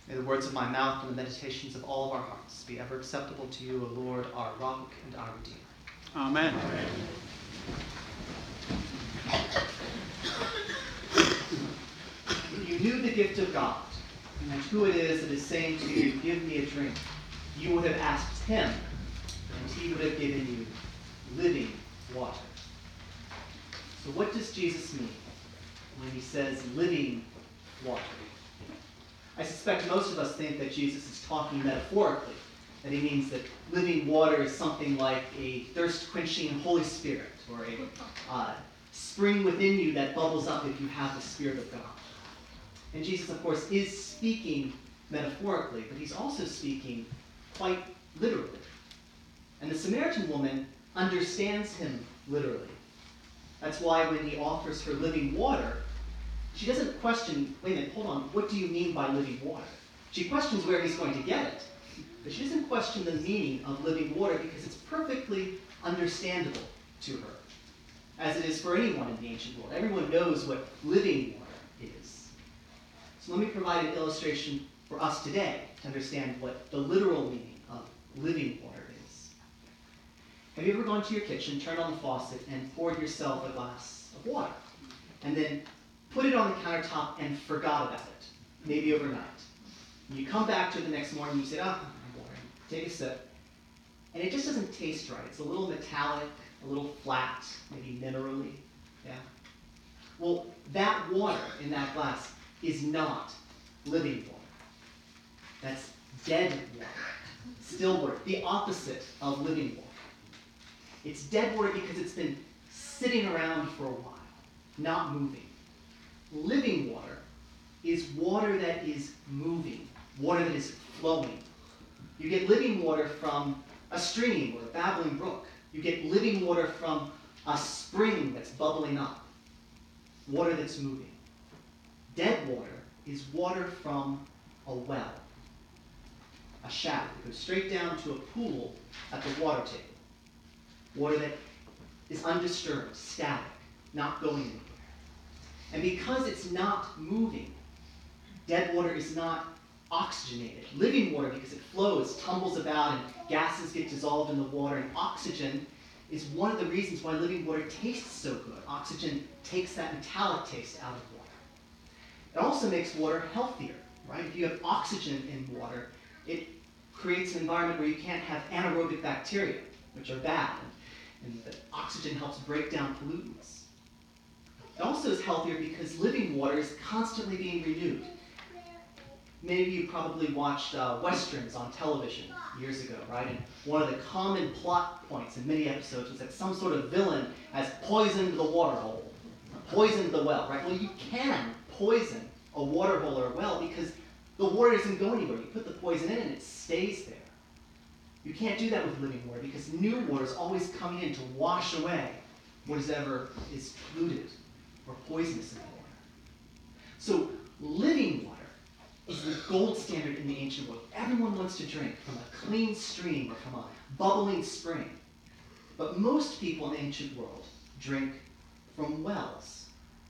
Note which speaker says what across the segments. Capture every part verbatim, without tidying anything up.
Speaker 1: May the words of my mouth and the meditations of all of our hearts be ever acceptable to you, O Lord, our rock and our redeemer.
Speaker 2: Amen.
Speaker 1: Amen. If you knew the gift of God and who it is that is saying to you, give me a drink, you would have asked him, and he would have given you living water. So what does Jesus mean when he says living water? I suspect most of us think that Jesus is talking metaphorically, that he means that living water is something like a thirst-quenching Holy Spirit, or a uh, spring within you that bubbles up if you have the Spirit of God. And Jesus, of course, is speaking metaphorically, but he's also speaking quite literally. And the Samaritan woman understands him literally. That's why when he offers her living water, she doesn't question, wait a minute, hold on, what do you mean by living water? She questions where he's going to get it. But she doesn't question the meaning of living water because it's perfectly understandable to her, as it is for anyone in the ancient world. Everyone knows what living water is. So let me provide an illustration for us today to understand what the literal meaning of living water is. Have you ever gone to your kitchen, turned on the faucet, and poured yourself a glass of water, and then put it on the countertop and forgot about it, maybe overnight? And you come back to it the next morning and you say, ah, oh, water. Take a sip. And it just doesn't taste right. It's a little metallic, a little flat, maybe minerally. Yeah? Well, that water in that glass is not living water. That's dead water, still water, the opposite of living water. It's dead water because it's been sitting around for a while, not moving. Living water is water that is moving, water that is flowing. You get living water from a stream or a babbling brook. You get living water from a spring that's bubbling up, water that's moving. Dead water is water from a well, a shaft that goes straight down to a pool at the water table. Water that is undisturbed, static, not going anywhere. And because it's not moving, dead water is not oxygenated. Living water, because it flows, tumbles about, and gases get dissolved in the water, and oxygen is one of the reasons why living water tastes so good. Oxygen takes that metallic taste out of water. It also makes water healthier, right? If you have oxygen in water, it creates an environment where you can't have anaerobic bacteria, which are bad, and, and the oxygen helps break down pollutants. It also is healthier because living water is constantly being renewed. Many of you probably watched uh, Westerns on television years ago, right? And one of the common plot points in many episodes was that some sort of villain has poisoned the water hole, poisoned the well, right? Well, you can poison a water hole or a well because the water doesn't go anywhere. You put the poison in and it stays there. You can't do that with living water because new water is always coming in to wash away whatever is polluted or poisonous in the water. So living water is the gold standard in the ancient world. Everyone wants to drink from a clean stream or from a bubbling spring. But most people in the ancient world drink from wells.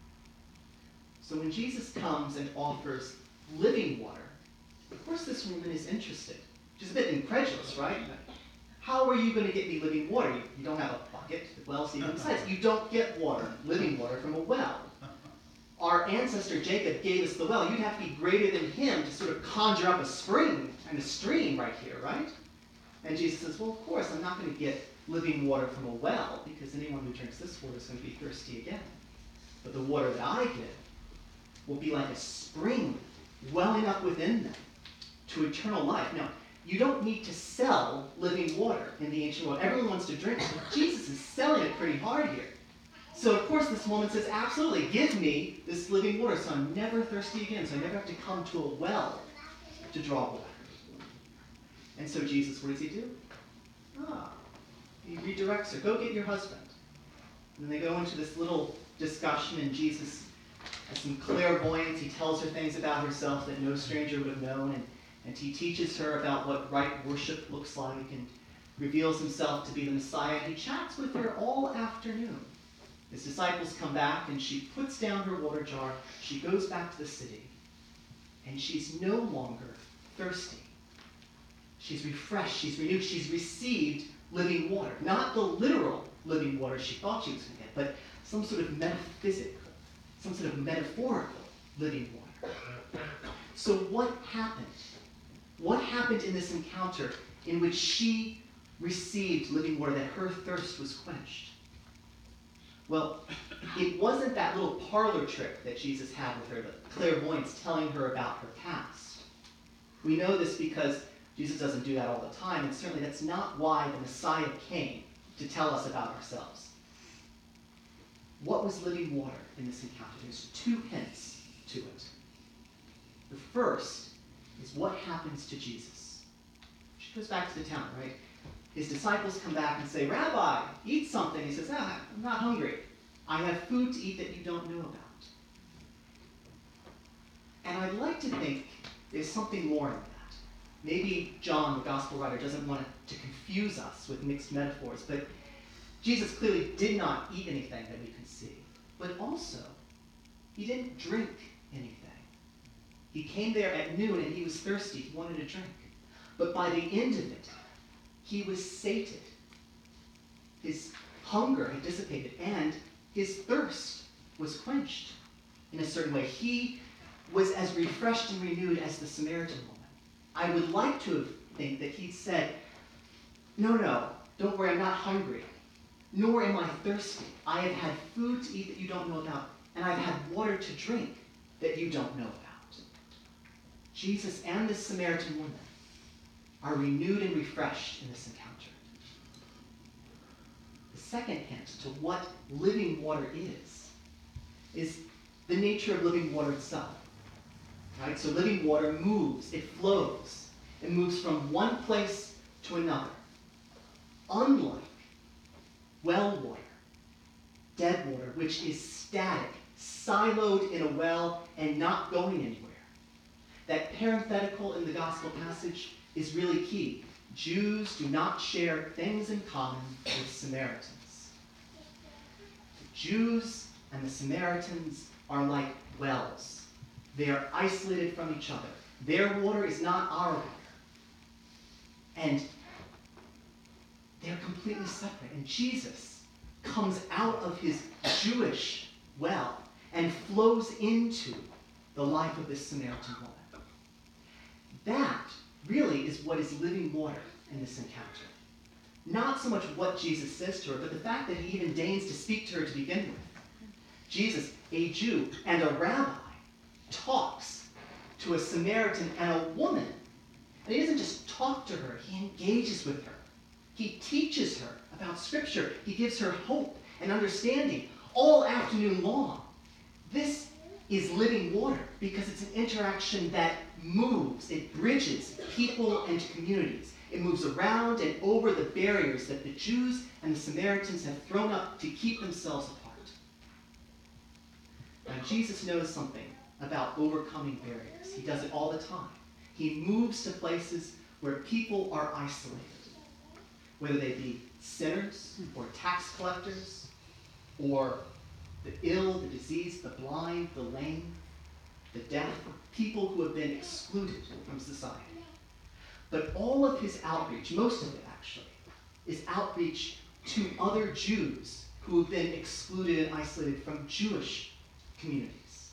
Speaker 1: So when Jesus comes and offers living water, of course this woman is interested. She's a bit incredulous, right? How are you going to get me living water? You, you don't have a bucket, the well's even besides. You don't get water, living water, from a well. Our ancestor Jacob gave us the well. You'd have to be greater than him to sort of conjure up a spring and a stream right here, right? And Jesus says, well, of course, I'm not going to get living water from a well because anyone who drinks this water is going to be thirsty again. But the water that I give will be like a spring welling up within them to eternal life. Now, you don't need to sell living water in the ancient world. Everyone wants to drink it. Jesus is selling it pretty hard here. So, of course, this woman says, absolutely, give me this living water so I'm never thirsty again, so I never have to come to a well to draw water. And so Jesus, what does he do? Ah, he redirects her. Go get your husband. And then they go into this little discussion, and Jesus has some clairvoyance. He tells her things about herself that no stranger would have known, and, and he teaches her about what right worship looks like and reveals himself to be the Messiah. He chats with her all afternoon. His disciples come back, and she puts down her water jar. She goes back to the city, and she's no longer thirsty. She's refreshed, she's renewed, she's received living water. Not the literal living water she thought she was going to get, but some sort of metaphysical, some sort of metaphorical living water. So what happened? What happened in this encounter in which she received living water, that her thirst was quenched? Well, it wasn't that little parlor trick that Jesus had with her, the clairvoyance telling her about her past. We know this because Jesus doesn't do that all the time, and certainly that's not why the Messiah came, to tell us about ourselves. What was living water in this encounter? There's two hints to it. The first is what happens to Jesus. She goes back to the town, right? His disciples come back and say, "Rabbi, eat something." He says, "Ah, I'm not hungry. I have food to eat that you don't know about." And I'd like to think there's something more in that. Maybe John, the gospel writer, doesn't want to confuse us with mixed metaphors, but Jesus clearly did not eat anything that we can see. But also, he didn't drink anything. He came there at noon and he was thirsty. He wanted a drink. But by the end of it, he was sated. His hunger had dissipated and his thirst was quenched in a certain way. He was as refreshed and renewed as the Samaritan woman. I would like to think that he said, "No, no, don't worry, I'm not hungry, nor am I thirsty. I have had food to eat that you don't know about, and I've had water to drink that you don't know about." Jesus and this Samaritan woman are renewed and refreshed in this encounter. The second hint to what living water is, is the nature of living water itself. Right? So living water moves, it flows. It moves from one place to another. Unlike well water, dead water, which is static, siloed in a well and not going anywhere. That parenthetical in the gospel passage is really key. Jews do not share things in common with Samaritans. The Jews and the Samaritans are like wells. They are isolated from each other. Their water is not our water. And they're completely separate. And Jesus comes out of his Jewish well and flows into the life of this Samaritan woman. That really is what is living water in this encounter. Not so much what Jesus says to her, but the fact that he even deigns to speak to her to begin with. Jesus, a Jew and a rabbi, talks to a Samaritan and a woman. And he doesn't just talk to her, he engages with her. He teaches her about Scripture. He gives her hope and understanding all afternoon long. This is living water because it's an interaction that moves, it bridges people and communities. It moves around and over the barriers that the Jews and the Samaritans have thrown up to keep themselves apart. Now, Jesus knows something about overcoming barriers. He does it all the time. He moves to places where people are isolated, whether they be sinners or tax collectors or the ill, the diseased, the blind, the lame, the deaf, people who have been excluded from society. But all of his outreach, most of it actually, is outreach to other Jews who have been excluded and isolated from Jewish communities.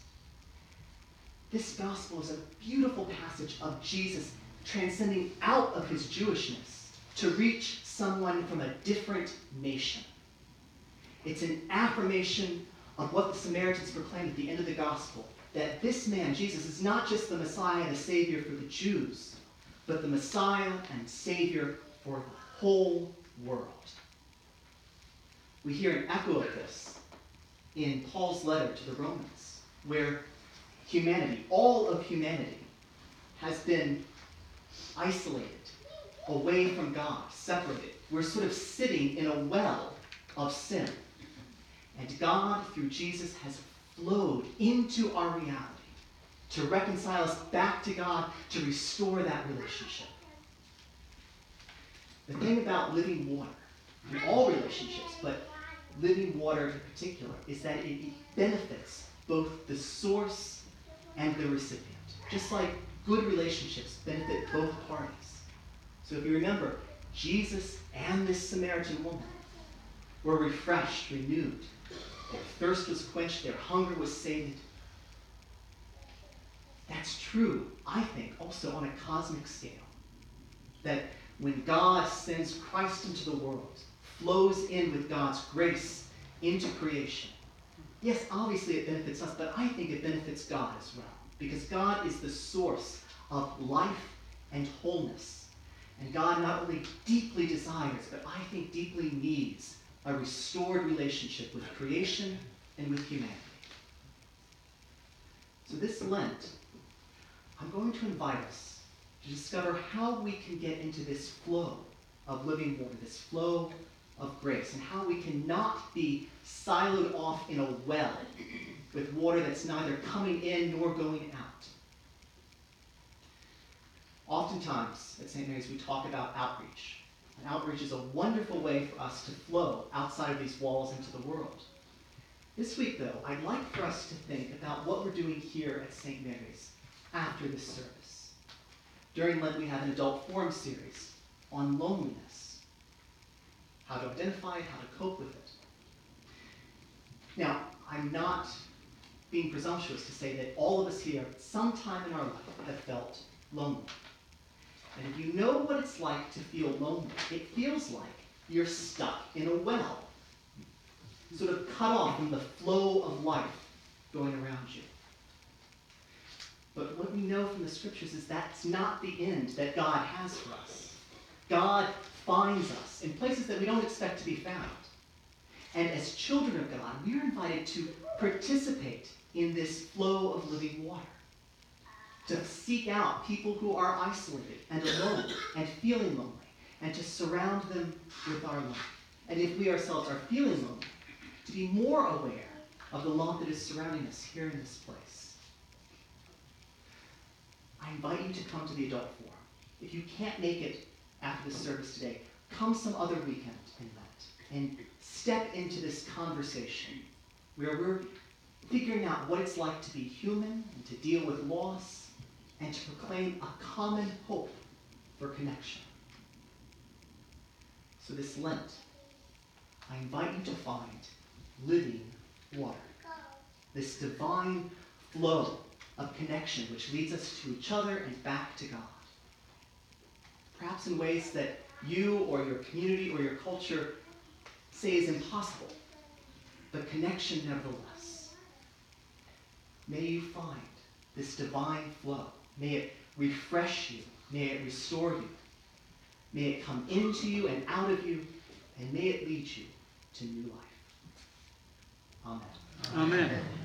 Speaker 1: This gospel is a beautiful passage of Jesus transcending out of his Jewishness to reach someone from a different nation. It's an affirmation of what the Samaritans proclaimed at the end of the gospel, that this man, Jesus, is not just the Messiah, the Savior for the Jews, but the Messiah and Savior for the whole world. We hear an echo of this in Paul's letter to the Romans, where humanity, all of humanity, has been isolated, away from God, separated. We're sort of sitting in a well of sin. And God, through Jesus, has flowed into our reality to reconcile us back to God, to restore that relationship. The thing about living water, in all relationships, but living water in particular, is that it benefits both the source and the recipient. just like good relationships benefit both parties. So if you remember, Jesus and this Samaritan woman were refreshed, renewed. Their thirst was quenched, their hunger was sated. That's true, I think, also on a cosmic scale. That when God sends Christ into the world, flows in with God's grace into creation, yes, obviously it benefits us, but I think it benefits God as well. Because God is the source of life and wholeness. And God not only deeply desires, but I think deeply needs a restored relationship with creation and with humanity. So this Lent, I'm going to invite us to discover how we can get into this flow of living water, this flow of grace, and how we can not be siloed off in a well with water that's neither coming in nor going out. Oftentimes at Saint Mary's we talk about outreach. And outreach is a wonderful way for us to flow outside of these walls into the world. This week, though, I'd like for us to think about what we're doing here at Saint Mary's after this service. During Lent, we have an adult forum series on loneliness, how to identify it, how to cope with it. Now, I'm not being presumptuous to say that all of us here at some time in our life have felt lonely. And if you know what it's like to feel lonely, it feels like you're stuck in a well, sort of cut off from the flow of life going around you. But what we know from the scriptures is that's not the end that God has for us. God finds us in places that we don't expect to be found. And as children of God, we're invited to participate in this flow of living water, to seek out people who are isolated and alone and feeling lonely, and to surround them with our love. And if we ourselves are feeling lonely, to be more aware of the love that is surrounding us here in this place. I invite you to come to the adult forum. If you can't make it after the service today, come some other weekend in Lent and step into this conversation where we're figuring out what it's like to be human and to deal with loss and to proclaim a common hope for connection. So this Lent, I invite you to find living water, this divine flow of connection which leads us to each other and back to God. Perhaps in ways that you or your community or your culture say is impossible, but connection nevertheless. May you find this divine flow. May it refresh you. May it restore you. May it come into you and out of you, and may it lead you to new life. Amen.
Speaker 2: Amen.